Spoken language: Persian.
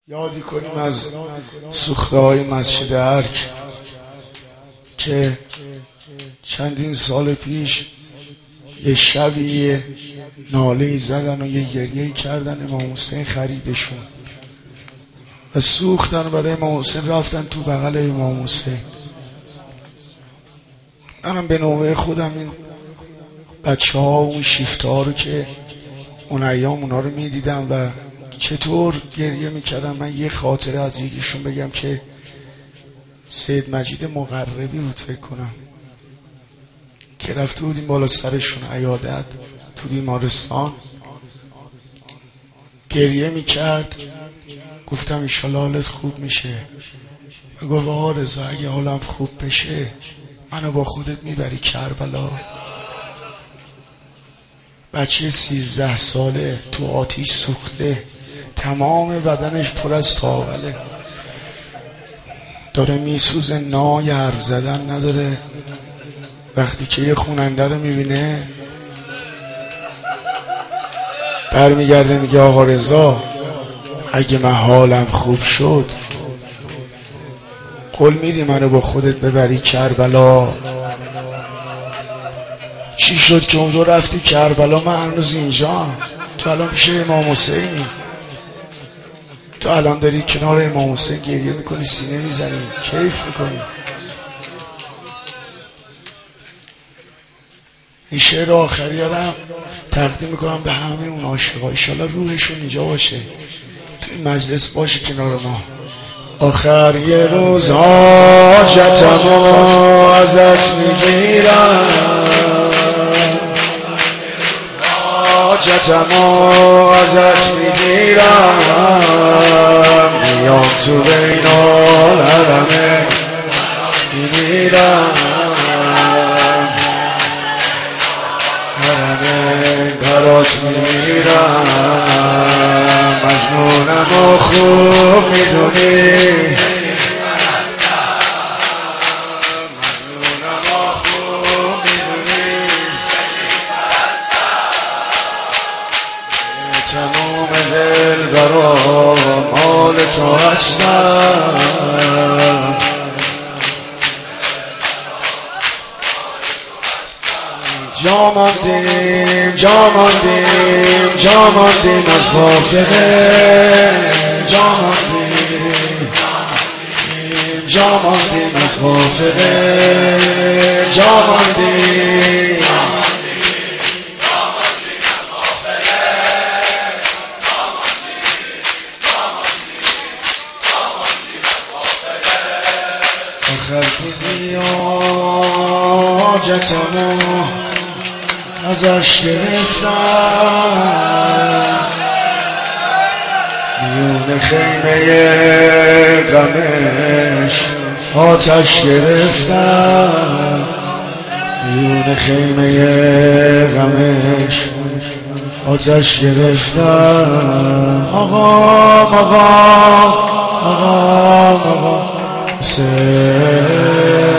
یادی کنیم از سوخته‌های مسجد ارک که چندین سال پیش یه شبی ناله زدن و یه گریه کردن امام حسین خریدشون و سوختن برای امام حسین، رفتن تو بغل امام حسین. منم به نوبه خودم این بچه ها و اون شیفته ها رو که اون ایام اونا رو میدیدم و چطور گریه میکردم. من یه خاطره از یکیشون بگم که سید مجید مقربی بود فکر کنم که رفته بودیم بالا سرشون عیادت تو بیمارستان، گریه میکرد. گفتم انشالله حالت خوب میشه. گفت آقا رضا اگه حالم خوب بشه منو با خودت میبری کربلا. بچه 13 ساله تو آتیش سوخته، تمام بدنش پر از تاوله، داره میسوزه، نای حرف زدن نداره. وقتی که یه خوننده رو میبینه برمیگرده میگه آقا رضا اگه من حالم خوب شد قول میدی منو با خودت ببری کربلا؟ چی شد که اون دو رفتی کربلا؟ من هنوز اینجا. تو الان پیش امام حسینی، تو الان داری کنار امام حسین گریه میکنی، سینه میزنی، کیف میکنی. این شعر آخری هم تقدیم میکنم به همه اون عاشقا، انشالله روحشون اینجا باشه، تو این مجلس باشه کنار ما. آخر یه روز حاجتمو ازت میگیرم، حاجتمو ازت میگیرم، میام تو بین الحرمین میمیرم، حرمین برات میمیرم. مجنونمو خوب میدونی، تمام دل برام حال تو هستم. جا ماندیم جا ماندیم جا ماندیم از فاصله، جا ماندیم جا ماندیم از فاصله، جا ماندیم آخر دیدی حاجتمو ازش گرفتم، میون خیمه غمش آتش گرفتم، میون خیمه غمش آتش گرفتم. آقام آقام آقام آقام حسین